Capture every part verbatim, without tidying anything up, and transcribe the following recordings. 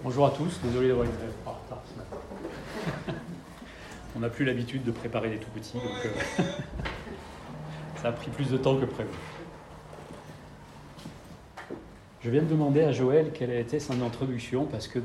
Bonjour à tous, désolé d'avoir été en retard ce matin. On n'a plus l'habitude de préparer les tout petits, donc euh, ça a pris plus de temps que prévu. Je viens de demander à Joël quelle a été son introduction parce que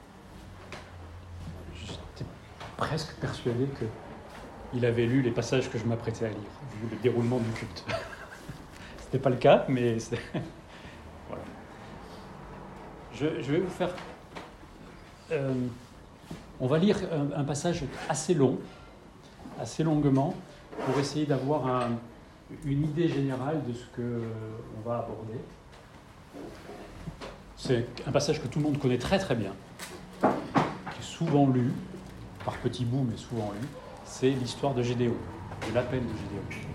j'étais presque persuadé qu'il avait lu les passages que je m'apprêtais à lire, vu le déroulement du culte. C'était pas le cas, mais c'est... Voilà. Je, je vais vous faire... Euh, on va lire un, un passage assez long, assez longuement, pour essayer d'avoir un, une idée générale de ce qu'on va aborder. C'est un passage que tout le monde connaît très très bien, qui est souvent lu, par petits bouts, mais souvent lu. C'est l'histoire de Gédéon, de l'appel de Gédéon.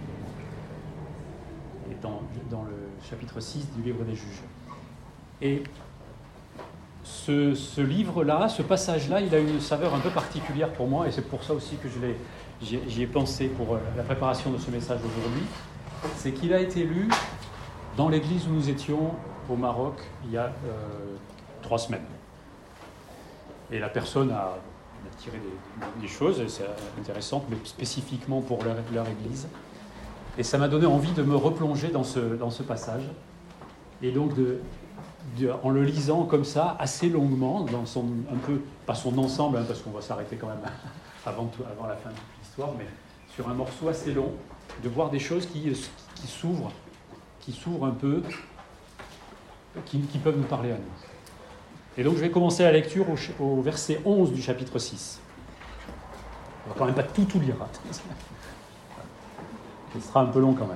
Et dans, dans le chapitre six du livre des Juges. Et ce, ce livre-là, ce passage-là, il a une saveur un peu particulière pour moi, et c'est pour ça aussi que je l'ai, j'y, j'y ai pensé pour la préparation de ce message aujourd'hui. C'est qu'il a été lu dans l'église où nous étions au Maroc il y a euh, trois semaines. Et la personne a, a tiré des, des choses, et c'est intéressant, mais spécifiquement pour leur, leur église. Et ça m'a donné envie de me replonger dans ce, dans ce passage. Et donc, de, de, en le lisant comme ça, assez longuement, dans son, un peu, pas son ensemble, hein, parce qu'on va s'arrêter quand même avant, tout, avant la fin de l'histoire, mais sur un morceau assez long, de voir des choses qui, qui s'ouvrent, qui s'ouvrent un peu, qui, qui peuvent nous parler à nous. Et donc, je vais commencer la lecture au, au verset onze du chapitre six. On ne va quand même pas tout, tout lire. Hein. Ce sera un peu long quand même.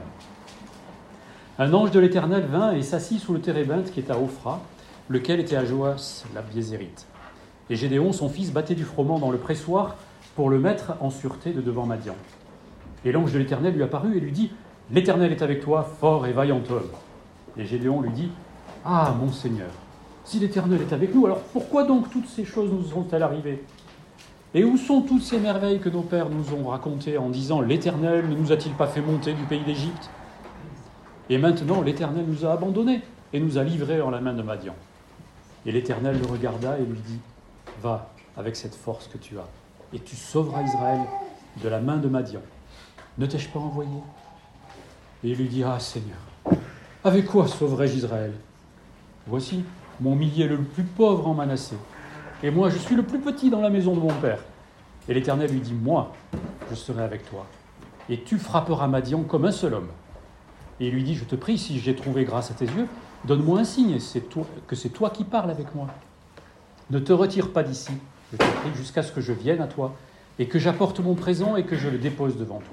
Un ange de l'Éternel vint et s'assit sous le térébinthe qui est à Ophra, lequel était à Joas, la Biézérite. Et Gédéon, son fils, battait du froment dans le pressoir pour le mettre en sûreté de devant Madian. Et l'ange de l'Éternel lui apparut et lui dit « L'Éternel est avec toi, fort et vaillant homme. » Et Gédéon lui dit « Ah, mon Seigneur, si l'Éternel est avec nous, alors pourquoi donc toutes ces choses nous sont-elles arrivées ? Et où sont toutes ces merveilles que nos pères nous ont racontées en disant « L'Éternel ne nous a-t-il pas fait monter du pays d'Égypte ?» Et maintenant, l'Éternel nous a abandonnés et nous a livrés en la main de Madian. Et l'Éternel le regarda et lui dit « Va avec cette force que tu as, et tu sauveras Israël de la main de Madian. Ne t'ai-je pas envoyé ?» Et il lui dit « Ah, Seigneur, avec quoi sauverai-je Israël ? Voici, mon millier le plus pauvre en Manassé. Et moi, je suis le plus petit dans la maison de mon père. » Et l'Éternel lui dit « Moi, je serai avec toi, et tu frapperas Madian comme un seul homme. » Et il lui dit « Je te prie, si j'ai trouvé grâce à tes yeux, donne-moi un signe, c'est toi, que c'est toi qui parles avec moi. Ne te retire pas d'ici, je te prie, jusqu'à ce que je vienne à toi, et que j'apporte mon présent et que je le dépose devant toi. »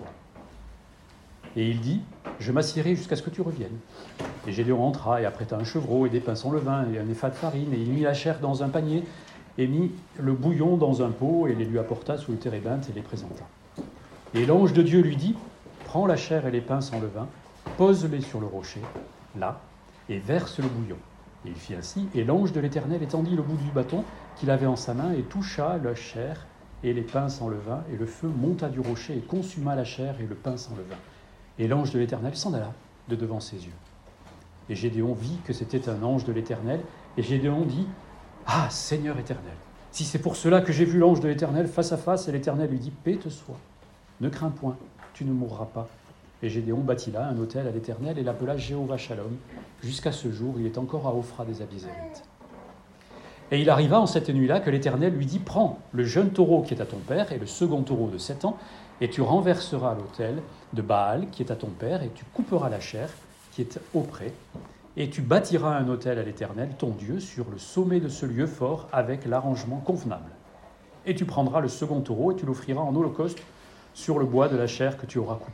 Et il dit « Je m'assierai jusqu'à ce que tu reviennes. » Et Gédéon entra et apprêta un chevreau et des pains sans levain et un épha de farine, et il mit la chair dans un panier et mit le bouillon dans un pot et les lui apporta sous le térébinthe et les présenta. Et l'ange de Dieu lui dit « Prends la chair et les pains sans levain, pose-les sur le rocher, là, et verse le bouillon. » Et il fit ainsi, et l'ange de l'Éternel étendit le bout du bâton qu'il avait en sa main et toucha la chair et les pains sans levain, et le feu monta du rocher et consuma la chair et le pain sans levain. Et l'ange de l'Éternel s'en alla de devant ses yeux. Et Gédéon vit que c'était un ange de l'Éternel, et Gédéon dit « Ah, Seigneur Éternel, si c'est pour cela que j'ai vu l'ange de l'Éternel face à face, et l'Éternel lui dit « Paix te soit, ne crains point, tu ne mourras pas. » Et Gédéon bâtit là un autel à l'Éternel et l'appela Jéhovah Shalom. Jusqu'à ce jour, il est encore à Ophra des Abiezérites. Et il arriva en cette nuit-là que l'Éternel lui dit « Prends le jeune taureau qui est à ton père et le second taureau de sept ans, et tu renverseras l'autel de Baal qui est à ton père, et tu couperas la chair qui est auprès, et tu bâtiras un autel à l'Éternel, ton Dieu, sur le sommet de ce lieu fort avec l'arrangement convenable. Et tu prendras le second taureau et tu l'offriras en holocauste sur le bois de la chair que tu auras coupé. »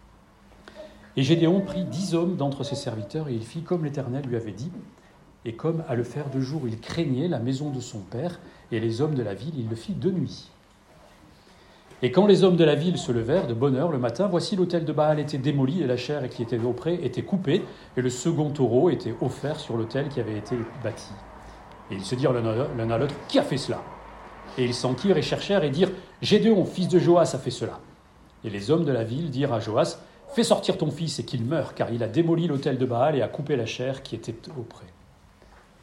Et Gédéon prit dix hommes d'entre ses serviteurs, et il fit comme l'Éternel lui avait dit. Et comme à le faire de jour, il craignait la maison de son père et les hommes de la ville, il le fit de nuit. Et quand les hommes de la ville se levèrent de bonne heure le matin, voici l'autel de Baal était démoli, et la chair qui était auprès était coupée, et le second taureau était offert sur l'autel qui avait été bâti. Et ils se dirent l'un à l'autre, « Qui a fait cela ?» Et ils s'enquirent et cherchèrent et dirent, « Gédéon, fils de Joas, a fait cela. » Et les hommes de la ville dirent à Joas, « Fais sortir ton fils et qu'il meure, car il a démoli l'autel de Baal et a coupé la chair qui était auprès. »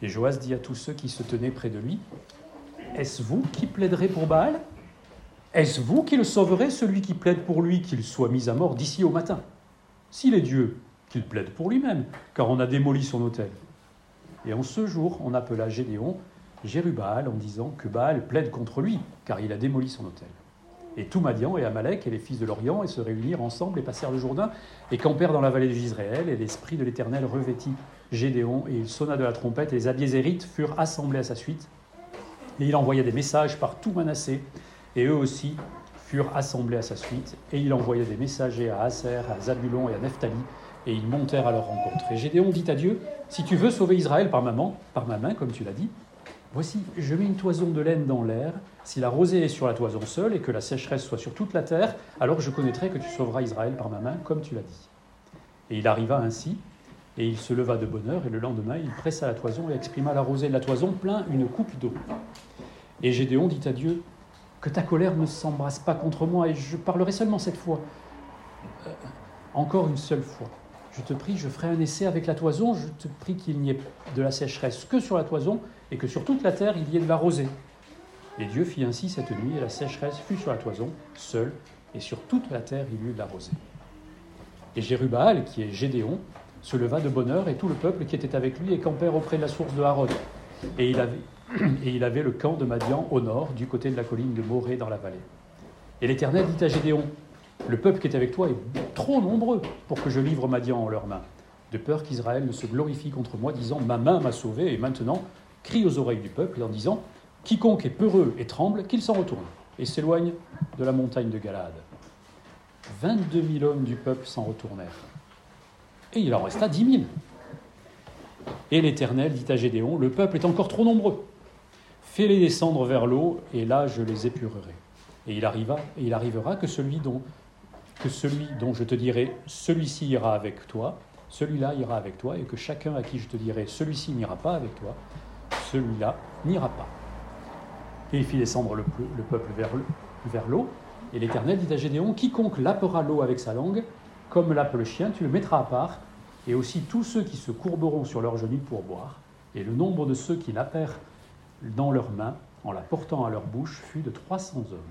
Et Joas dit à tous ceux qui se tenaient près de lui, « Est-ce vous qui plaiderez pour Baal ? Est-ce vous qui le sauverez, celui qui plaide pour lui, qu'il soit mis à mort d'ici au matin ? S'il est Dieu, qu'il plaide pour lui-même, car on a démoli son autel. » Et en ce jour, on appela Gédéon Jérubbaal en disant que Baal plaide contre lui, car il a démoli son autel. Et tout Madian et Amalek et les fils de l'Orient et se réunirent ensemble et passèrent le Jourdain et campèrent dans la vallée d'Israël. Et l'esprit de l'Éternel revêtit Gédéon et il sonna de la trompette et les Abiézérites furent assemblés à sa suite. Et il envoya des messages par tout Manassé et eux aussi furent assemblés à sa suite. Et il envoya des messagers à Aser, à Zabulon et à Nephtali et ils montèrent à leur rencontre. Et Gédéon dit à Dieu, « Si tu veux sauver Israël par ma main, par ma main comme tu l'as dit, voici, je mets une toison de laine dans l'air. Si la rosée est sur la toison seule et que la sécheresse soit sur toute la terre, alors je connaîtrai que tu sauveras Israël par ma main, comme tu l'as dit. » Et il arriva ainsi, et il se leva de bonne heure, et le lendemain, il pressa la toison et exprima la rosée de la toison plein une coupe d'eau. Et Gédéon dit à Dieu, « Que ta colère ne s'embrasse pas contre moi, et je parlerai seulement cette fois. Euh, encore une seule fois. Je te prie, je ferai un essai avec la toison, je te prie qu'il n'y ait de la sécheresse que sur la toison, et que sur toute la terre, il y ait de la rosée. » Et Dieu fit ainsi cette nuit, et la sécheresse fut sur la toison, seule, et sur toute la terre, il y eut de la rosée. Et Jérubbaal, qui est Gédéon, se leva de bonne heure, et tout le peuple qui était avec lui, et campèrent auprès de la source de Haron. Et il avait, et il avait le camp de Madian au nord, du côté de la colline de Morée dans la vallée. Et l'Éternel dit à Gédéon, « Le peuple qui est avec toi est trop nombreux pour que je livre Madian en leurs mains, de peur qu'Israël ne se glorifie contre moi, disant, ma main m'a sauvé, et maintenant, crie aux oreilles du peuple, en disant, quiconque est peureux et tremble, qu'il s'en retourne, et s'éloigne de la montagne de Galaad. » Vingt-deux mille hommes du peuple s'en retournèrent. Et il en resta dix mille. Et l'Éternel dit à Gédéon, le peuple est encore trop nombreux. Fais-les descendre vers l'eau, et là je les épurerai. Et il, arriva, et il arrivera que celui dont que celui dont je te dirai, celui-ci ira avec toi, celui-là ira avec toi, et que chacun à qui je te dirai, celui-ci n'ira pas avec toi, celui-là n'ira pas. Et il fit descendre le, le peuple vers, le, vers l'eau, et l'Éternel dit à Gédéon, quiconque lappera l'eau avec sa langue, comme lappe le chien, tu le mettras à part, et aussi tous ceux qui se courberont sur leurs genoux pour boire, et le nombre de ceux qui lappèrent dans leurs mains, en la portant à leur bouche, fut de trois cents hommes.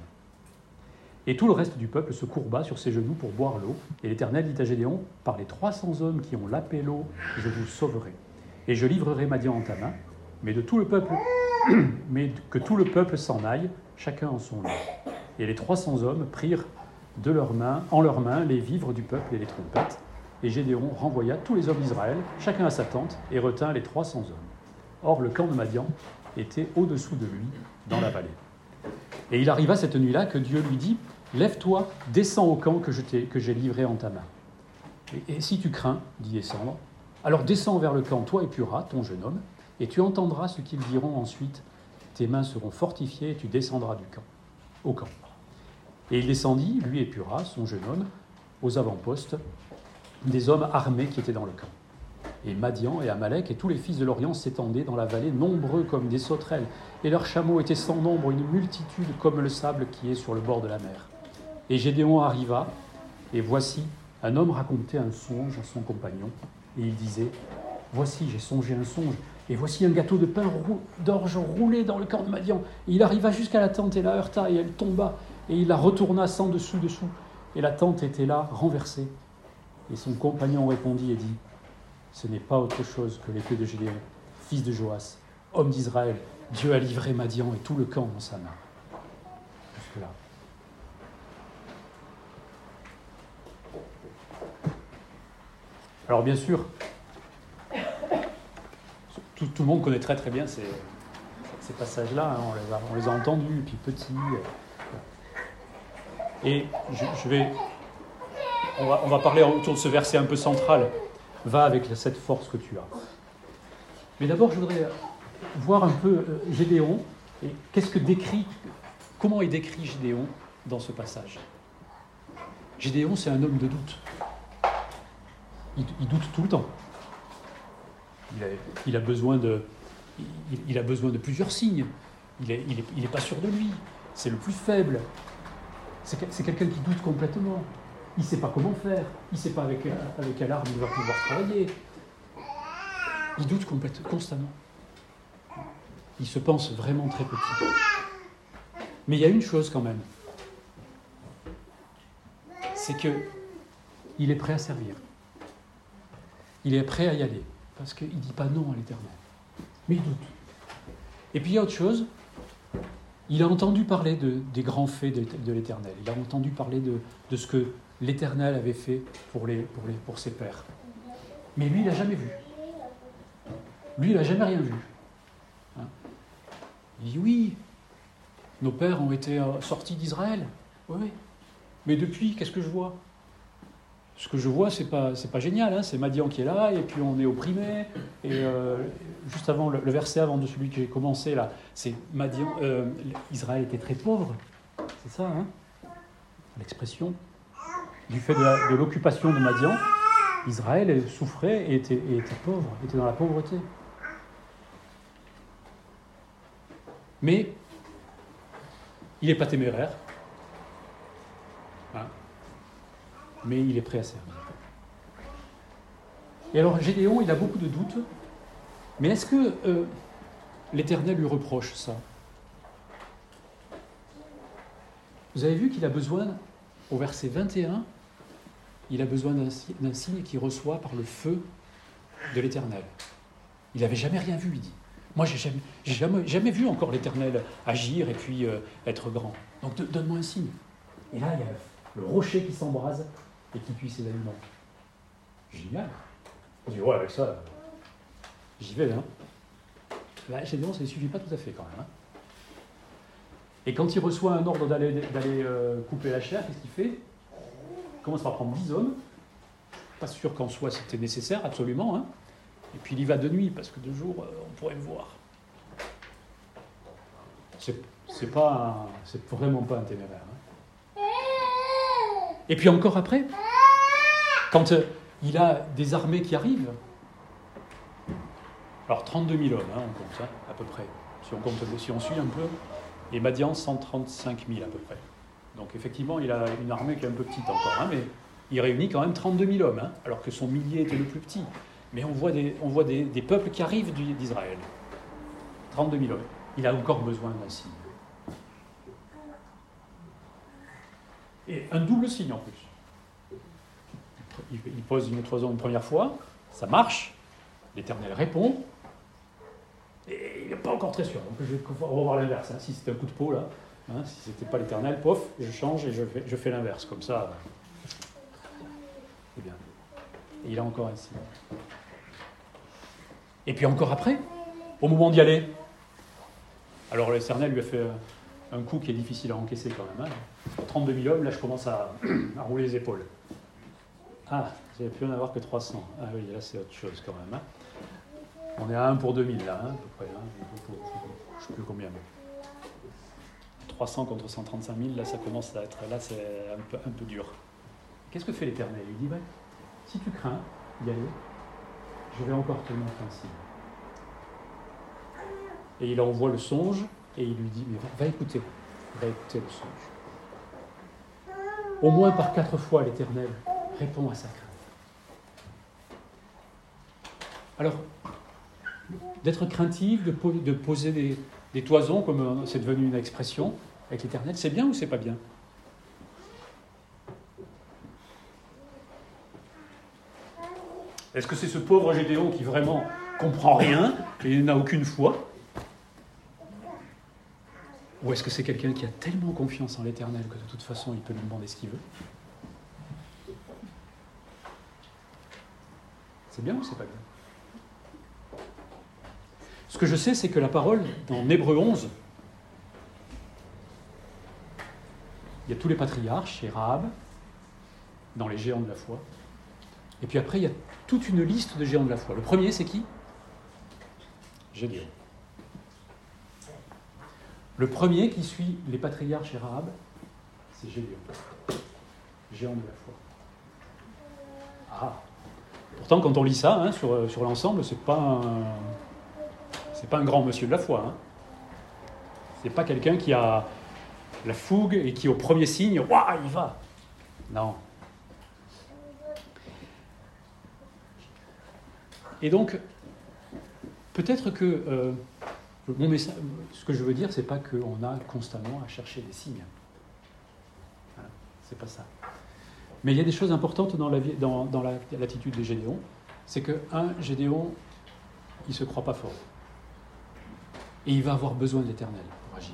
Et tout le reste du peuple se courba sur ses genoux pour boire l'eau. Et l'Éternel dit à Gédéon, par les trois cents hommes qui ont lappé l'eau, je vous sauverai. Et je livrerai Madian en ta main, mais, de tout le peuple, mais que tout le peuple s'en aille, chacun en son lieu. Et les trois cents hommes prirent de leurs mains, en leurs mains les vivres du peuple et les trompettes. Et Gédéon renvoya tous les hommes d'Israël, chacun à sa tente, et retint les trois cents hommes. Or, le camp de Madian était au-dessous de lui, dans la vallée. Et il arriva cette nuit-là que Dieu lui dit, « Lève-toi, descends au camp que, je t'ai, que j'ai livré en ta main. Et, et si tu crains d'y descendre, alors descends vers le camp, toi et Pura, ton jeune homme, et tu entendras ce qu'ils diront ensuite. Tes mains seront fortifiées et tu descendras du camp, au camp. » Et il descendit, lui et Pura, son jeune homme, aux avant-postes, des hommes armés qui étaient dans le camp. Et Madian et Amalek et tous les fils de l'Orient s'étendaient dans la vallée, nombreux comme des sauterelles, et leurs chameaux étaient sans nombre, une multitude comme le sable qui est sur le bord de la mer. Et Gédéon arriva, et voici, un homme racontait un songe à son compagnon, et il disait, « Voici, j'ai songé un songe, et voici un gâteau de pain rou- d'orge roulé dans le camp de Madian. Et il arriva jusqu'à la tente et la heurta, et elle tomba, et il la retourna sans dessus-dessous, et la tente était là, renversée. Et son compagnon répondit et dit, « Ce n'est pas autre chose que l'épée de Gédéon, fils de Joas, homme d'Israël. Dieu a livré Madian et tout le camp dans sa main. » Jusque-là. Alors bien sûr, tout, tout le monde connaît très très bien ces, ces passages-là, hein, on, les a, on les a entendus depuis petits. Et je, je vais, on va, on va parler autour de ce verset un peu central. Va avec cette force que tu as. Mais d'abord, je voudrais voir un peu Gédéon et qu'est-ce que décrit, comment est décrit Gédéon dans ce passage. Gédéon, c'est un homme de doute. Il, il doute tout le temps. Il a, il a besoin de, il, il a besoin de plusieurs signes. Il n'est il est, il est pas sûr de lui. C'est le plus faible. C'est, c'est quelqu'un qui doute complètement. Il ne sait pas comment faire. Il ne sait pas avec, avec quelle arme il va pouvoir travailler. Il doute complètement, constamment. il se pense vraiment très petit. Mais il y a une chose quand même, c'est qu'il est prêt à servir. Il est prêt à y aller, parce qu'il ne dit pas non à l'Éternel. Mais il doute. Et puis il y a autre chose, il a entendu parler de, des grands faits de, de l'Éternel. Il a entendu parler de, de ce que l'Éternel avait fait pour, les, pour, les, pour ses pères. Mais lui, il n'a jamais vu. Lui, il n'a jamais rien vu. Hein? Il dit oui, nos pères ont été sortis d'Israël. Oui, oui. Mais depuis, qu'est-ce que je vois? Ce que je vois, c'est pas, c'est pas génial. Hein, c'est Madian qui est là, et puis on est opprimé. Et euh, juste avant, le, le verset avant de celui que j'ai commencé, là, c'est Madian. Euh, Israël était très pauvre. C'est ça, hein, l'expression. Du fait de, la, de l'occupation de Madian, Israël souffrait et était, et était pauvre, était dans la pauvreté. Mais il n'est pas téméraire. Hein, mais il est prêt à servir. Et alors Gédéon, il a beaucoup de doutes, mais est-ce que euh, l'Éternel lui reproche ça? Vous avez vu qu'il a besoin, au verset vingt et un, il a besoin d'un, d'un signe qu'il reçoit par le feu de l'Éternel. Il n'avait jamais rien vu, il dit. Moi, j'ai jamais, j'ai jamais, jamais vu encore l'Éternel agir et puis euh, être grand. Donc de, donne-moi un signe. Et là, il y a le rocher qui s'embrase et qui cuit ses aliments. Génial. On dit, ouais, avec ça, euh, j'y vais, hein. Là, Gédéon, ça ne suffit pas tout à fait quand même. Hein. Et quand il reçoit un ordre d'aller, d'aller euh, couper la chair, qu'est-ce qu'il fait? Il commence par prendre dix hommes. Pas sûr qu'en soi c'était nécessaire, absolument. Hein. Et puis il y va de nuit, parce que de jour, euh, on pourrait me voir. C'est, c'est, pas un, c'est vraiment pas un téméraire. Hein. Et puis encore après, quand euh, il a des armées qui arrivent, alors trente-deux mille hommes, hein, on compte, hein, à peu près, si on, compte, si on suit un peu, et Madian, cent trente-cinq mille à peu près. Donc effectivement, il a une armée qui est un peu petite encore, hein, mais il réunit quand même trente-deux mille hommes, hein, alors que son millier était le plus petit. Mais on voit des, on voit des, des peuples qui arrivent d'Israël. trente-deux mille hommes. Il a encore besoin d'un signe. Et un double signe en plus. Il pose une toison une première fois, ça marche, l'Éternel répond, et il n'est pas encore très sûr. Donc je vais revoir l'inverse. Hein. Si c'était un coup de peau, là, hein, si c'était pas l'Éternel, pof, je change et je fais, je fais l'inverse. Comme ça, c'est bien. Et il a encore un signe. Et puis encore après, au moment d'y aller, alors l'Éternel lui a fait un coup qui est difficile à encaisser quand même. Hein. trente-deux mille hommes, là je commence à, à rouler les épaules. Ah, j'avais pu en avoir que trois cents. Ah oui, là c'est autre chose quand même. Hein. On est à un pour deux mille là, hein, à peu près. Hein. Pour, pour, je ne sais plus combien. Mais trois cents contre cent trente-cinq mille, là ça commence à être, là c'est un peu, un peu dur. Qu'est-ce que fait l'Éternel? Il dit, bah, si tu crains d'y aller, je vais encore te montrer un signe. Et il envoie le songe, et il lui dit, mais va, va écouter, va écouter le songe. Au moins par quatre fois, l'Éternel répond à sa crainte. Alors, d'être craintif, de, po- de poser des, des toisons, comme c'est devenu une expression, avec l'Éternel, c'est bien ou c'est pas bien? Est-ce que c'est ce pauvre Gédéon qui vraiment comprend rien et n'a aucune foi? Ou est-ce que c'est quelqu'un qui a tellement confiance en l'Éternel que de toute façon il peut lui demander ce qu'il veut? C'est bien ou c'est pas bien? Ce que je sais, c'est que la parole, dans Hébreux onze, il y a tous les patriarches, et Rahab, dans les géants de la foi. Et puis après, il y a toute une liste de géants de la foi. Le premier, c'est qui? Gédéon. Le premier qui suit les patriarches et Rahab, c'est Gédéon. Géant de la foi. Ah. Pourtant, quand on lit ça, hein, sur, sur l'ensemble, c'est pas un, c'est pas un grand monsieur de la foi. Hein. C'est pas quelqu'un qui a la fougue et qui, au premier signe, waouh, il va. Non. Et donc, peut-être que, euh, mon message, ce que je veux dire, c'est pas qu'on a constamment à chercher des signes. Voilà, c'est pas ça. Mais il y a des choses importantes dans, la vie, dans, dans la, l'attitude de Gédéon. C'est que, un, Gédéon, il ne se croit pas fort. Et il va avoir besoin de l'Éternel pour agir.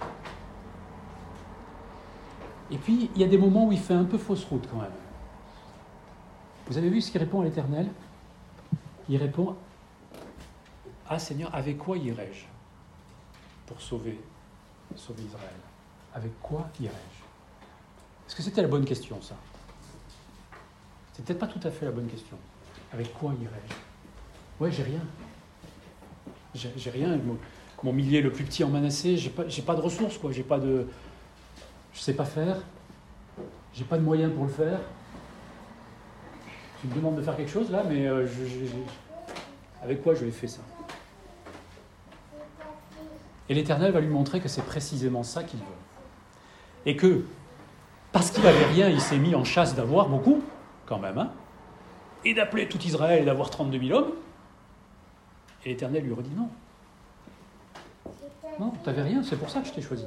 Et puis, il y a des moments où il fait un peu fausse route quand même. Vous avez vu ce qu'il répond à l'Éternel? Il répond « Ah Seigneur, avec quoi irai-je pour sauver, sauver Israël? Avec quoi irai-je » Est-ce que c'était la bonne question, ça? C'est peut-être pas tout à fait la bonne question. Avec quoi irai-je? Ouais, j'ai rien. J'ai, j'ai rien. Mon, mon millier le plus petit en Manassé, j'ai pas, j'ai pas de ressources, quoi. J'ai pas de... Je sais pas faire. J'ai pas de moyens pour le faire. Tu me demandes de faire quelque chose, là, mais euh, je, je, je... avec quoi je vais faire ça? Et l'Éternel va lui montrer que c'est précisément ça qu'il veut. Et que, parce qu'il n'avait rien, il s'est mis en chasse d'avoir beaucoup, quand même, hein, et d'appeler tout Israël et d'avoir trente-deux mille hommes. Et l'Éternel lui redit non. Non, tu n'avais rien, c'est pour ça que je t'ai choisi.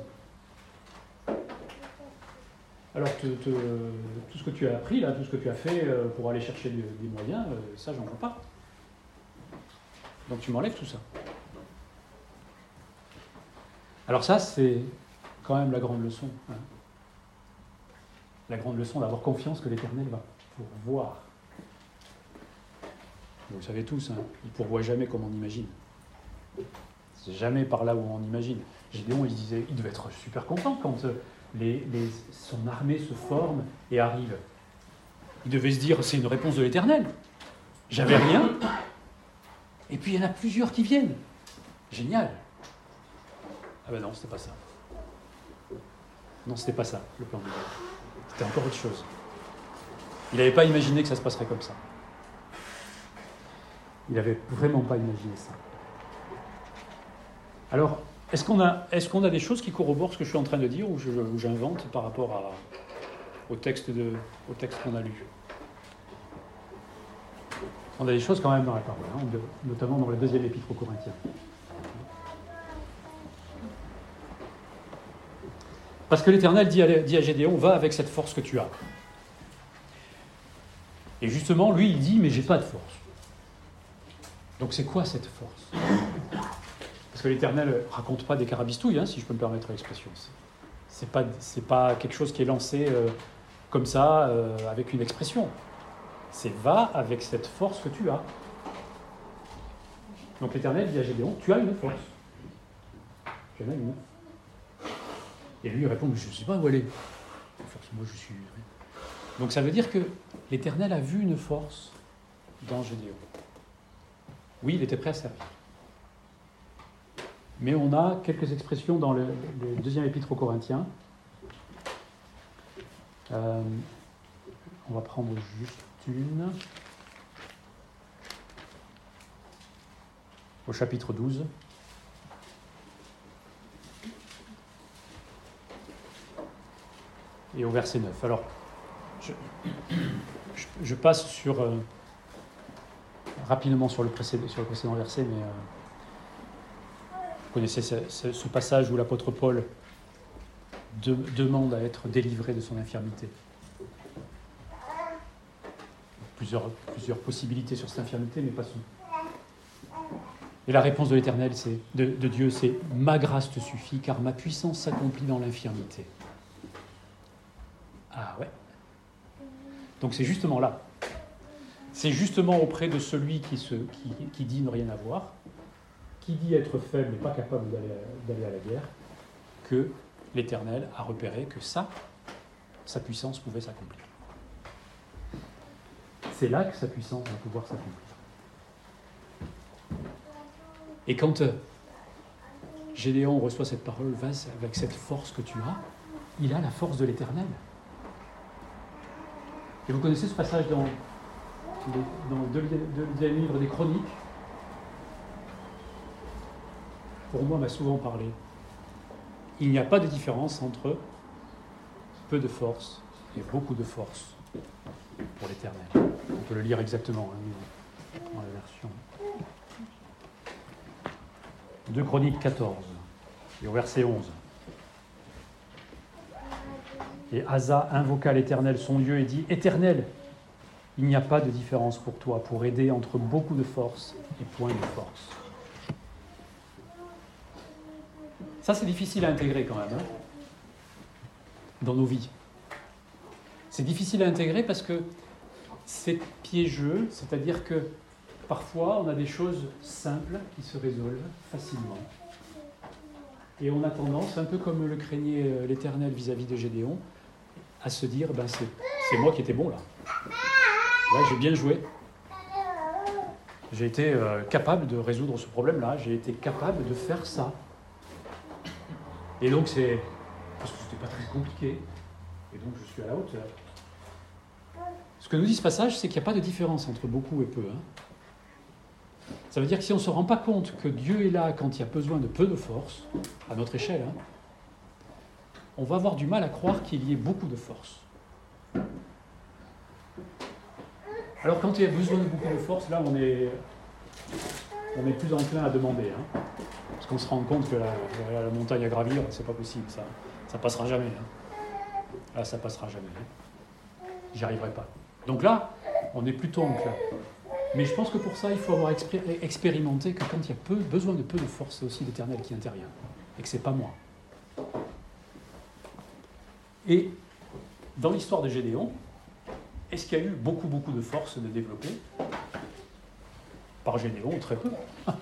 Alors, te, te, tout ce que tu as appris, là, tout ce que tu as fait euh, pour aller chercher des, des moyens, euh, ça, j'en veux pas. Donc, tu m'enlèves tout ça. Alors ça, c'est quand même la grande leçon. Hein. La grande leçon d'avoir confiance que l'Éternel va pourvoir. Vous le savez tous, hein, il ne pourvoit jamais comme on imagine. C'est jamais par là où on imagine. Gédéon, il disait, il devait être super content quand euh, les, les, son armée se forme et arrive. Il devait se dire, c'est une réponse de l'Éternel. J'avais rien. Et puis il y en a plusieurs qui viennent. Génial. Ah ben non, c'était pas ça. Non, c'était pas ça, le plan de Dieu. C'était encore autre chose. Il n'avait pas imaginé que ça se passerait comme ça. Il n'avait vraiment pas imaginé ça. Alors, est-ce qu'on a, est-ce qu'on a des choses qui corroborent ce que je suis en train de dire ou, je, ou j'invente par rapport à, au, texte de, au texte qu'on a lu? On a des choses quand même dans la parole, hein, de, notamment dans le deuxième épître aux Corinthiens. Parce que l'Éternel dit à, dit à Gédéon, va avec cette force que tu as. Et justement, lui, il dit, mais j'ai pas de force. Donc c'est quoi cette force? Parce que l'Éternel ne raconte pas des carabistouilles, hein, si je peux me permettre l'expression. C'est pas, c'est pas quelque chose qui est lancé euh, comme ça, euh, avec une expression. C'est va avec cette force que tu as. Donc l'Éternel dit à Gédéon, tu as une force. Tu en as une. Et lui il répond, mais je ne sais pas où elle est. Forcément, je suis... Donc ça veut dire que l'Éternel a vu une force dans Gédéon. Oui, il était prêt à servir. Mais on a quelques expressions dans le, le deuxième épître aux Corinthiens. Euh, on va prendre juste une. Au chapitre douze. Et au verset neuf. Alors, je, je, je passe sur, euh, rapidement sur le, précédent, sur le précédent verset, mais euh, vous connaissez ce, ce, ce passage où l'apôtre Paul de, demande à être délivré de son infirmité. Plusieurs, plusieurs possibilités sur cette infirmité, mais pas son. Et la réponse de l'Éternel, c'est, de, de Dieu, c'est « Ma grâce te suffit, car ma puissance s'accomplit dans l'infirmité. » Ah ouais. Donc c'est justement là. C'est justement auprès de celui qui, se, qui, qui dit ne rien avoir, qui dit être faible et pas capable d'aller, d'aller à la guerre, que l'Éternel a repéré que ça, sa puissance pouvait s'accomplir. C'est là que sa puissance va pouvoir s'accomplir. Et quand euh, Gédéon reçoit cette parole, va avec cette force que tu as, il a la force de l'Éternel. Et vous connaissez ce passage dans, dans le deuxième livre des Chroniques. Pour moi, m'a souvent parlé. Il n'y a pas de différence entre peu de force et beaucoup de force pour l'Éternel. On peut le lire exactement hein, dans la version. deux Chroniques quatorze. Et au verset onze. Et Asa invoqua l'Éternel, son Dieu, et dit « Éternel, il n'y a pas de différence pour toi, pour aider entre beaucoup de force et point de force. » Ça, c'est difficile à intégrer quand même, hein, dans nos vies. C'est difficile à intégrer parce que c'est piégeux, c'est-à-dire que parfois, on a des choses simples qui se résolvent facilement. Et on a tendance, un peu comme le craignait l'Éternel vis-à-vis de Gédéon, à se dire, ben c'est, c'est moi qui étais bon là. Là, j'ai bien joué. J'ai été euh, capable de résoudre ce problème-là. J'ai été capable de faire ça. Et donc, c'est parce que c'était pas très compliqué. Et donc, je suis à la hauteur. Ce que nous dit ce passage, c'est qu'il n'y a pas de différence entre beaucoup et peu. Hein. Ça veut dire que si on ne se rend pas compte que Dieu est là quand il y a besoin de peu de force, à notre échelle, hein, on va avoir du mal à croire qu'il y ait beaucoup de force. Alors quand il y a besoin de beaucoup de force, là on est, on est plus enclin à demander. Hein, parce qu'on se rend compte que la, la, la montagne à gravir, c'est pas possible, ça ça passera jamais. Hein. Là ça passera jamais. Hein. J'y arriverai pas. Donc là, on est plutôt enclin. Mais je pense que pour ça, il faut avoir expé- expérimenté que quand il y a peu, besoin de peu de force, c'est aussi l'Éternel qui intervient. Et que c'est pas moi. Et dans l'histoire de Gédéon, est-ce qu'il y a eu beaucoup, beaucoup de force de développer? Par Gédéon, très peu.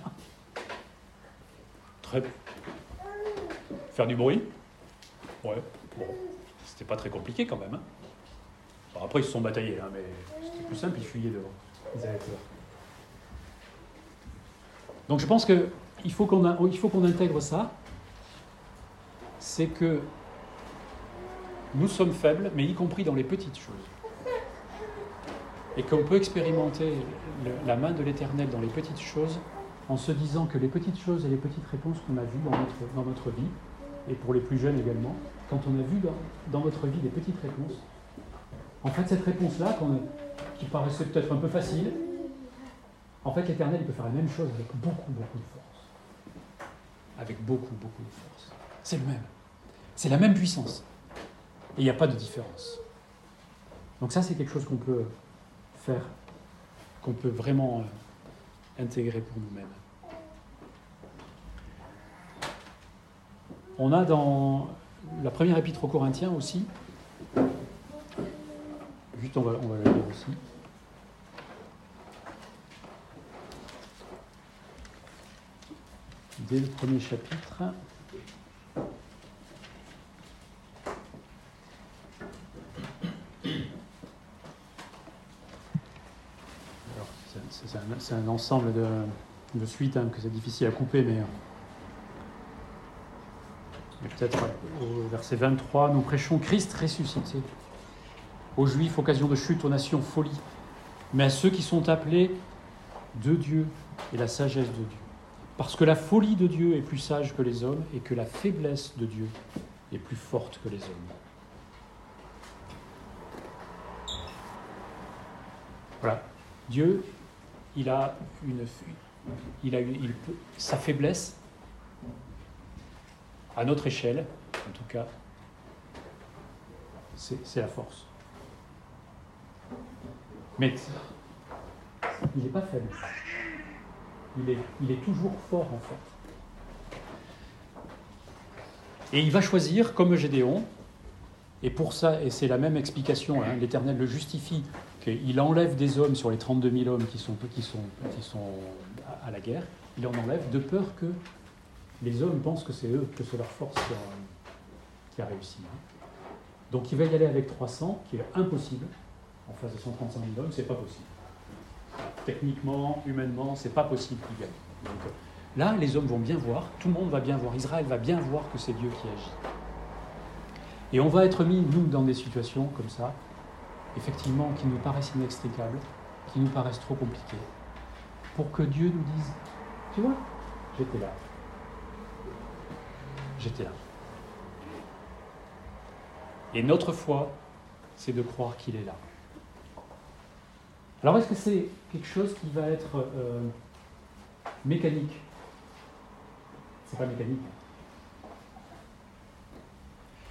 Très peu. Faire du bruit? Ouais, bon, c'était pas très compliqué quand même. Hein. Alors après, ils se sont bataillés, hein, mais c'était plus simple, ils fuyaient devant. Ils avaient peur. Donc je pense qu'il faut qu'on a, il faut qu'on intègre ça. C'est que nous sommes faibles, mais y compris dans les petites choses. Et qu'on peut expérimenter le, la main de l'Éternel dans les petites choses en se disant que les petites choses et les petites réponses qu'on a vues dans notre, dans notre vie, et pour les plus jeunes également, quand on a vu dans, dans notre vie des petites réponses, en fait cette réponse-là, qu'on a, qui paraissait peut-être un peu facile, en fait l'Éternel il peut faire la même chose avec beaucoup, beaucoup de force. Avec beaucoup, beaucoup de force. C'est le même. C'est la même puissance. Et il n'y a pas de différence. Donc ça, c'est quelque chose qu'on peut faire, qu'on peut vraiment euh, intégrer pour nous-mêmes. On a dans la première épître aux Corinthiens aussi, juste on va, on va la lire aussi. Dès le premier chapitre. C'est un, c'est un ensemble de, de suites hein, que c'est difficile à couper, mais, mais peut-être au verset vingt-trois, nous prêchons Christ ressuscité. Aux Juifs, occasion de chute, aux nations, folie, mais à ceux qui sont appelés de Dieu et la sagesse de Dieu. Parce que la folie de Dieu est plus sage que les hommes et que la faiblesse de Dieu est plus forte que les hommes. Voilà. Dieu, il a une, il a une, il peut, sa faiblesse, à notre échelle, en tout cas, c'est, c'est la force. Mais il n'est pas faible. Il est, il est toujours fort, en fait. Et il va choisir, comme Gédéon, et pour ça, et c'est la même explication, hein, l'Éternel le justifie, qu'il enlève des hommes sur les trente-deux mille hommes qui sont, qui sont, qui sont à la guerre, il en enlève de peur que les hommes pensent que c'est eux, que c'est leur force qui a, qui a réussi. Donc il va y aller avec trois cents, qui est impossible, en face de cent trente-cinq mille hommes, c'est pas possible. Techniquement, humainement, c'est pas possible qu'il gagne. Donc là, les hommes vont bien voir, tout le monde va bien voir, Israël va bien voir que c'est Dieu qui agit. Et on va être mis, nous, dans des situations comme ça, effectivement, qui nous paraissent inextricables, qui nous paraissent trop compliquées, pour que Dieu nous dise, tu vois, j'étais là. J'étais là. Et notre foi, c'est de croire qu'il est là. Alors, est-ce que c'est quelque chose qui va être euh, mécanique? C'est pas mécanique.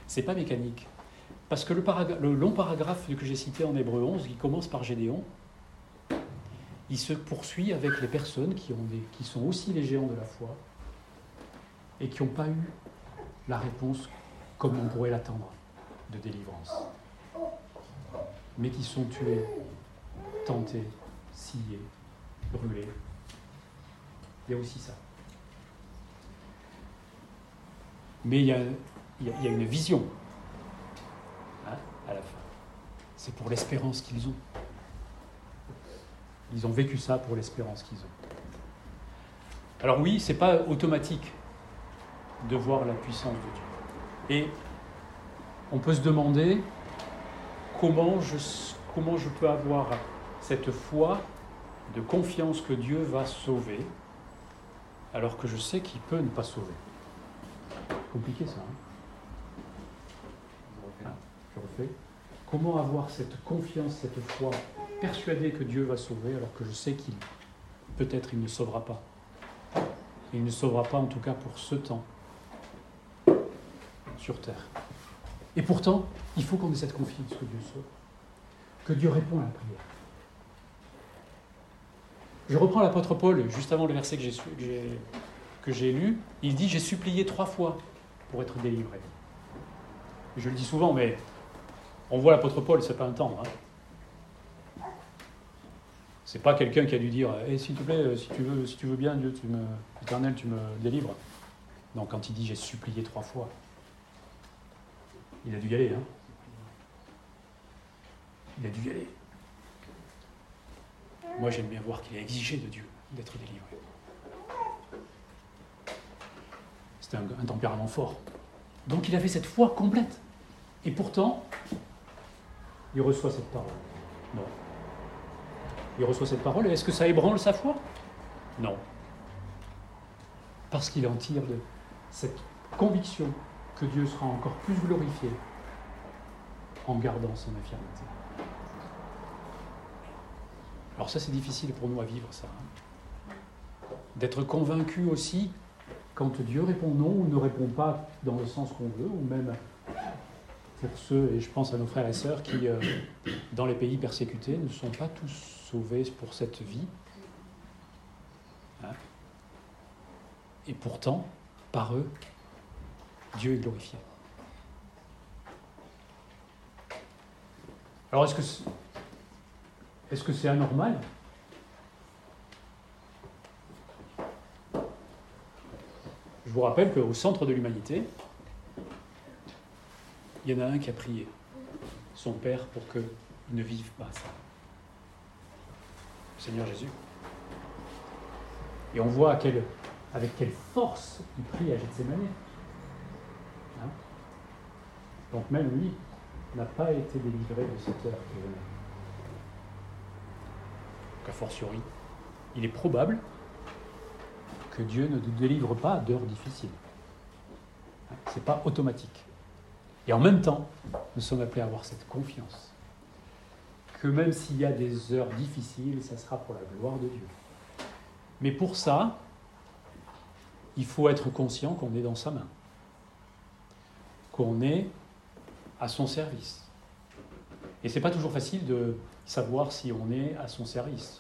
C'est pas mécanique. Parce que le, paragra- le long paragraphe que j'ai cité en Hébreux onze, qui commence par Gédéon, il se poursuit avec les personnes qui, ont des, qui sont aussi les géants de la foi et qui n'ont pas eu la réponse comme on pourrait l'attendre de délivrance, mais qui sont tués, tentés, sciés, brûlés. Il y a aussi ça. Mais il y a, il y a, il y a une vision, hein, à la fin. C'est pour l'espérance qu'ils ont. Ils ont vécu ça pour l'espérance qu'ils ont. Alors oui, c'est pas automatique de voir la puissance de Dieu. Et on peut se demander comment je, comment je peux avoir cette foi de confiance que Dieu va sauver, alors que je sais qu'il peut ne pas sauver. Compliqué ça, hein? Ah, je refais. Comment avoir cette confiance, cette foi, persuadé que Dieu va sauver, alors que je sais qu'il, peut-être, il ne sauvera pas. Il ne sauvera pas, en tout cas, pour ce temps, sur terre. Et pourtant, il faut qu'on ait cette confiance que Dieu sauve, que Dieu répond à la prière. Je reprends l'apôtre Paul, juste avant le verset que j'ai, que j'ai, que j'ai lu, il dit « J'ai supplié trois fois pour être délivré ». Je le dis souvent, mais on voit l'apôtre Paul, c'est pas un tendre, hein. C'est pas quelqu'un qui a dû dire hey, « s'il te plaît, si tu veux, si tu veux bien, Dieu, tu me, Éternel, tu me délivres ». Non, quand il dit « j'ai supplié trois fois », il a dû y aller. Hein. Il a dû y aller. Moi, j'aime bien voir qu'il a exigé de Dieu d'être délivré. C'était un, un tempérament fort. Donc il avait cette foi complète. Et pourtant, il reçoit cette parole. Non. Il reçoit cette parole, et est-ce que ça ébranle sa foi? Non. Parce qu'il en tire de cette conviction que Dieu sera encore plus glorifié en gardant son infirmité. Alors ça, c'est difficile pour nous à vivre, ça. Hein. D'être convaincu aussi quand Dieu répond non ou ne répond pas dans le sens qu'on veut, ou même pour ceux, et je pense à nos frères et sœurs qui, euh, dans les pays persécutés, ne sont pas tous sauvés pour cette vie. Hein. Et pourtant, par eux, Dieu est glorifié. Alors, est-ce que c'est, est-ce que c'est anormal? Je vous rappelle qu'au centre de l'humanité, il y en a un qui a prié son Père pour qu'il ne vive pas ça. Le Seigneur Jésus. Et on voit à quelle, avec quelle force il prie à Gethsémani. Hein? Donc même lui n'a pas été délivré de cette heure qui venait. Donc a fortiori, il est probable que Dieu ne nous délivre pas d'heures difficiles. Ce n'est pas automatique. Et en même temps, nous sommes appelés à avoir cette confiance que même s'il y a des heures difficiles, ça sera pour la gloire de Dieu. Mais pour ça, il faut être conscient qu'on est dans sa main, qu'on est à son service. Et ce n'est pas toujours facile de savoir si on est à son service.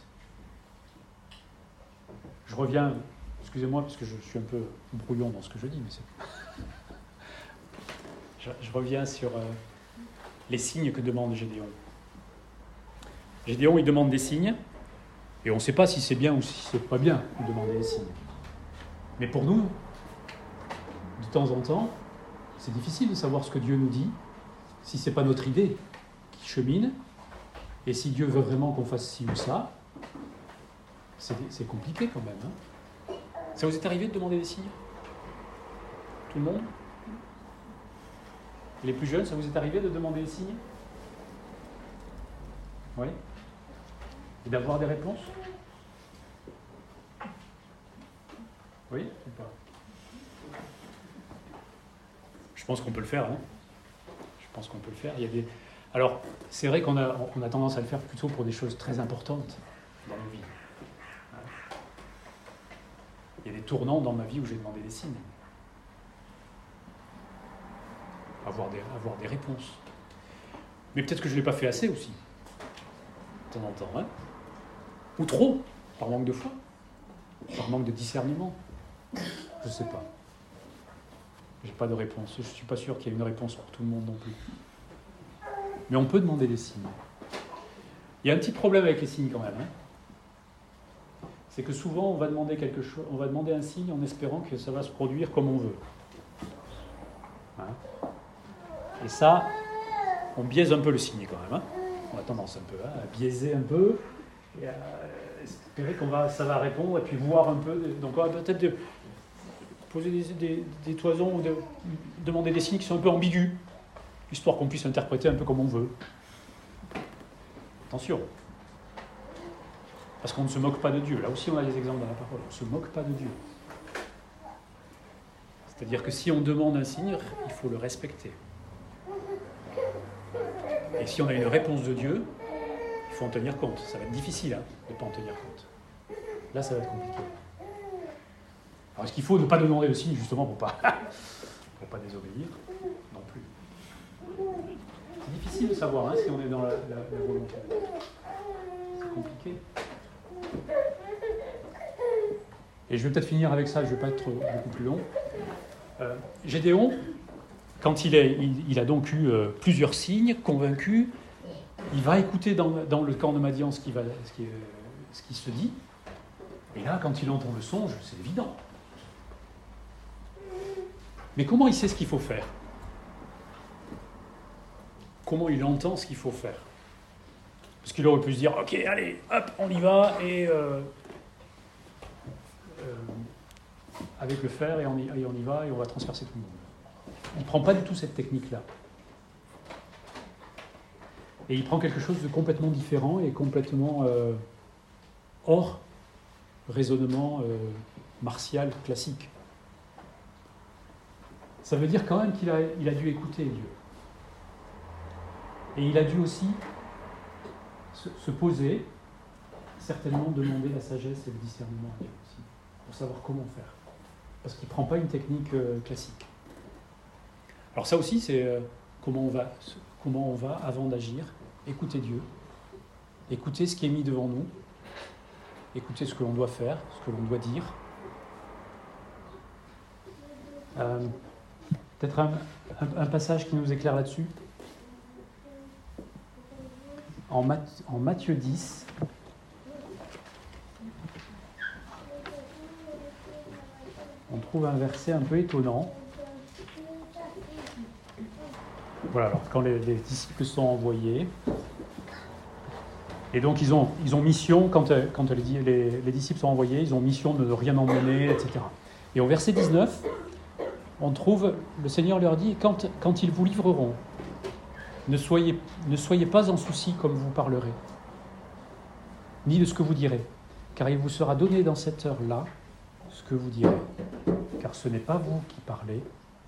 Je reviens, excusez-moi parce que je suis un peu brouillon dans ce que je dis, mais c'est... je, je reviens sur euh, les signes que demande Gédéon. Gédéon, il demande des signes, et on ne sait pas si c'est bien ou si c'est pas bien de demander des signes. Mais pour nous, de temps en temps, c'est difficile de savoir ce que Dieu nous dit, si ce n'est pas notre idée qui chemine, et si Dieu veut vraiment qu'on fasse ci ou ça, c'est, c'est compliqué quand même. Hein. Ça vous est arrivé de demander des signes? Tout le monde? Les plus jeunes, ça vous est arrivé de demander des signes? Oui? Et d'avoir des réponses? Oui ou pas? Je pense qu'on peut le faire. Hein. Je pense qu'on peut le faire. Il y a des... Alors, c'est vrai qu'on a, on a tendance à le faire plutôt pour des choses très importantes dans nos vies. Il y a des tournants dans ma vie où j'ai demandé des signes. avoir des, avoir des réponses. Mais peut-être que je ne l'ai pas fait assez aussi, de temps en temps, hein. Ou trop, par manque de foi, par manque de discernement. Je ne sais pas. Je n'ai pas de réponse. Je ne suis pas sûr qu'il y ait une réponse pour tout le monde non plus. Mais on peut demander des signes. Il y a un petit problème avec les signes quand même, hein. C'est que souvent on va demander quelque chose, on va demander un signe en espérant que ça va se produire comme on veut. Hein? Et ça, on biaise un peu le signe quand même. Hein? On a tendance un peu hein, à biaiser un peu, et à espérer qu'on va, ça va répondre, et puis voir un peu. Donc on va peut-être de poser des, des, des toisons ou de, demander des signes qui sont un peu ambigus, histoire qu'on puisse interpréter un peu comme on veut. Attention. Parce qu'on ne se moque pas de Dieu. Là aussi, on a des exemples dans la parole. On ne se moque pas de Dieu. C'est-à-dire que si on demande un signe, il faut le respecter. Et si on a une réponse de Dieu, il faut en tenir compte. Ça va être difficile hein, de ne pas en tenir compte. Là, ça va être compliqué. Alors, est-ce qu'il faut ne pas demander le signe, justement, pour ne pas, pour pas désobéir? Non plus. C'est difficile de savoir hein, si on est dans la, la, la volonté. C'est compliqué. Et je vais peut-être finir avec ça, je ne vais pas être beaucoup plus long. Euh, Gédéon, quand il, est, il, il a donc eu euh, plusieurs signes, convaincu, il va écouter dans, dans le camp de Madian ce qui, va, ce, qui, ce qui se dit. Et là, quand il entend le songe, c'est évident. Mais comment il sait ce qu'il faut faire? Comment il entend ce qu'il faut faire? Parce qu'il aurait pu se dire, ok, allez, hop, on y va, et euh, euh, avec le fer, et on, y, et on y va, et on va transpercer tout le monde. Il ne prend pas du tout cette technique-là. Et il prend quelque chose de complètement différent et complètement euh, hors raisonnement euh, martial classique. Ça veut dire quand même qu'il a, il a dû écouter Dieu. Et il a dû aussi se, se poser, certainement demander la sagesse et le discernement à Dieu aussi, pour savoir comment faire. Parce qu'il ne prend pas une technique euh, classique. Alors ça aussi, c'est euh, comment on va, comment on va, avant d'agir, écouter Dieu, écouter ce qui est mis devant nous, écouter ce que l'on doit faire, ce que l'on doit dire. Euh, peut-être un, un, un passage qui nous éclaire là-dessus. En, Math, en Matthieu dix, on trouve un verset un peu étonnant. Voilà, alors quand les, les disciples sont envoyés, et donc ils ont, ils ont mission, quand, quand les, les, les disciples sont envoyés, ils ont mission de ne rien emmener, et cetera. Et au verset dix-neuf, on trouve, le Seigneur leur dit, quand, quand ils vous livreront, ne soyez, ne soyez pas en souci comme vous parlerez, ni de ce que vous direz, car il vous sera donné dans cette heure-là ce que vous direz, car ce n'est pas vous qui parlez,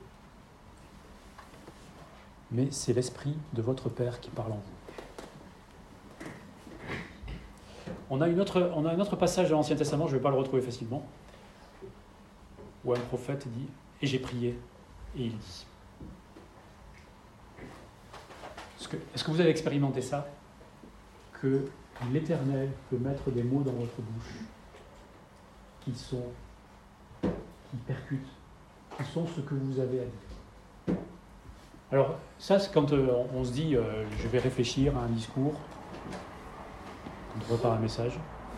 mais c'est l'Esprit de votre Père qui parle en vous. On a, une autre, on a un autre passage de l'Ancien Testament, je ne vais pas le retrouver facilement, où un prophète dit « Et j'ai prié, et il dit ». Est-ce que, est-ce que vous avez expérimenté ça? Que l'Éternel peut mettre des mots dans votre bouche qui sont, qui percutent, qui sont ce que vous avez à dire. Alors, ça, c'est quand euh, on se dit euh, je vais réfléchir à un discours, on prépare un message.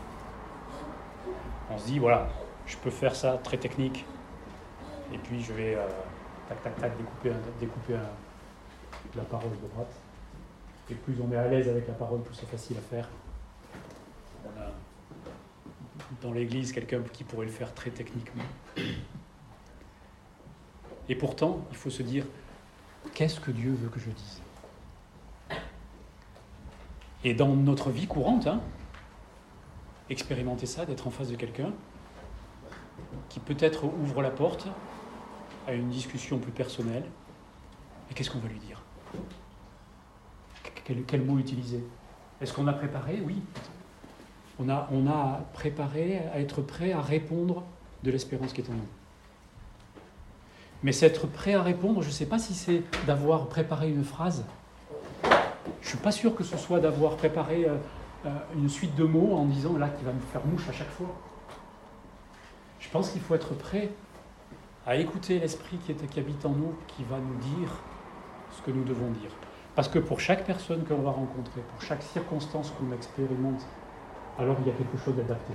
On se dit voilà, je peux faire ça très technique, et puis je vais euh, tac tac tac découper, un, découper un, la parole de droite. Et plus on est à l'aise avec la parole, plus c'est facile à faire. On a dans l'Église quelqu'un qui pourrait le faire très techniquement. Et pourtant, il faut se dire, qu'est-ce que Dieu veut que je dise? Et dans notre vie courante, hein, expérimenter ça, d'être en face de quelqu'un qui peut-être ouvre la porte à une discussion plus personnelle. Et qu'est-ce qu'on va lui dire? Quel, quel mot utiliser? Est-ce qu'on a préparé? Oui. On a, on a préparé à être prêt à répondre de l'espérance qui est en nous. Mais c'est être prêt à répondre, je ne sais pas si c'est d'avoir préparé une phrase. Je ne suis pas sûr que ce soit d'avoir préparé euh, euh, une suite de mots en disant là qui va me faire mouche à chaque fois. Je pense qu'il faut être prêt à écouter l'esprit qui, est, qui habite en nous, qui va nous dire ce que nous devons dire. Parce que pour chaque personne qu'on va rencontrer, pour chaque circonstance qu'on expérimente, alors il y a quelque chose d'adapté.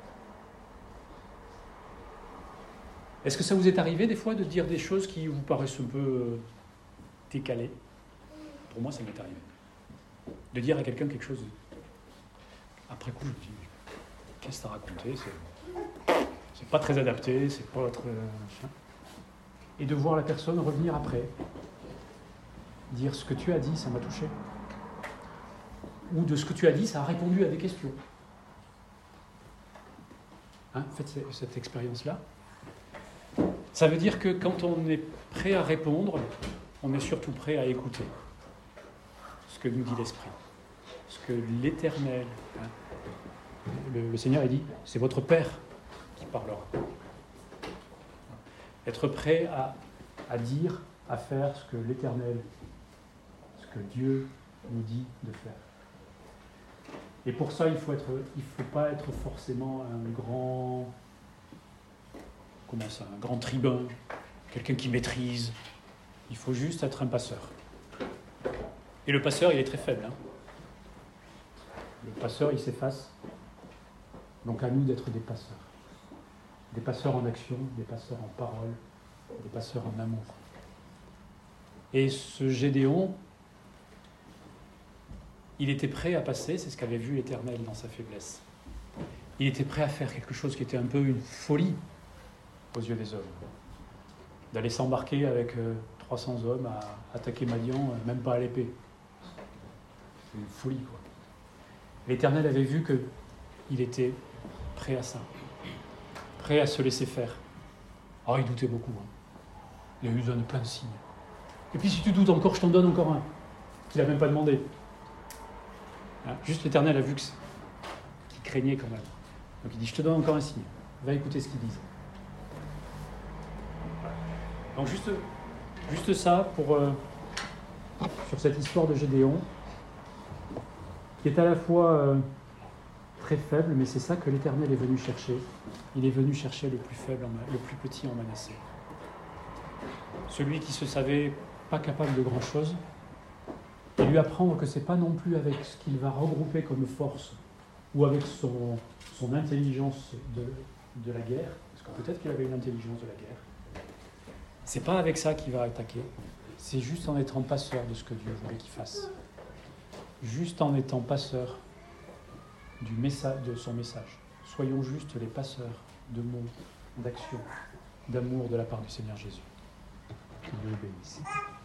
Est-ce que ça vous est arrivé des fois de dire des choses qui vous paraissent un peu euh, décalées? Pour moi, ça m'est arrivé. De dire à quelqu'un quelque chose, après coup, je me dis, qu'est-ce que tu as raconté? C'est, c'est pas très adapté, c'est pas très... Et de voir la personne revenir après, dire ce que tu as dit, ça m'a touché. Ou de ce que tu as dit, ça a répondu à des questions. Hein, faites cette expérience-là. Ça veut dire que quand on est prêt à répondre, on est surtout prêt à écouter ce que nous dit l'Esprit, ce que l'Éternel, hein, le, le Seigneur a dit, c'est votre Père qui parlera. Être prêt à, à dire, à faire ce que l'Éternel, ce que Dieu nous dit de faire. Et pour ça, il faut être, il faut pas être forcément un grand... Comment ça, un grand tribun, quelqu'un qui maîtrise. Il faut juste être un passeur. Et le passeur, il est très faible. Hein. Le passeur, il s'efface. Donc à nous d'être des passeurs. Des passeurs en action, des passeurs en parole, des passeurs en amour. Et ce Gédéon, il était prêt à passer, c'est ce qu'avait vu l'Éternel dans sa faiblesse. Il était prêt à faire quelque chose qui était un peu une folie aux yeux des hommes. D'aller s'embarquer avec euh, trois cents hommes à attaquer Madian, euh, même pas à l'épée. C'est une folie, quoi. L'Éternel avait vu qu'il était prêt à ça, prêt à se laisser faire. Alors il doutait beaucoup. Hein. Il a eu besoin de plein de signes. Et puis si tu doutes encore, je t'en donne encore un, qu'il n'a même pas demandé. Hein, juste l'Éternel a vu que qu'il craignait quand même. Donc il dit, je te donne encore un signe. Va écouter ce qu'ils disent. Donc juste, juste ça pour, euh, sur cette histoire de Gédéon, qui est à la fois euh, très faible, mais c'est ça que l'Éternel est venu chercher. Il est venu chercher le plus faible, en, le plus petit en Manassé. Celui qui se savait pas capable de grand-chose, et lui apprendre que c'est pas non plus avec ce qu'il va regrouper comme force, ou avec son, son intelligence de, de la guerre, parce que peut-être qu'il avait une intelligence de la guerre, c'est pas avec ça qu'il va attaquer, c'est juste en étant passeur de ce que Dieu voulait qu'il fasse. Juste en étant passeur du message, de son message. Soyons juste les passeurs de mots, d'action, d'amour de la part du Seigneur Jésus. Que Dieu le bénisse.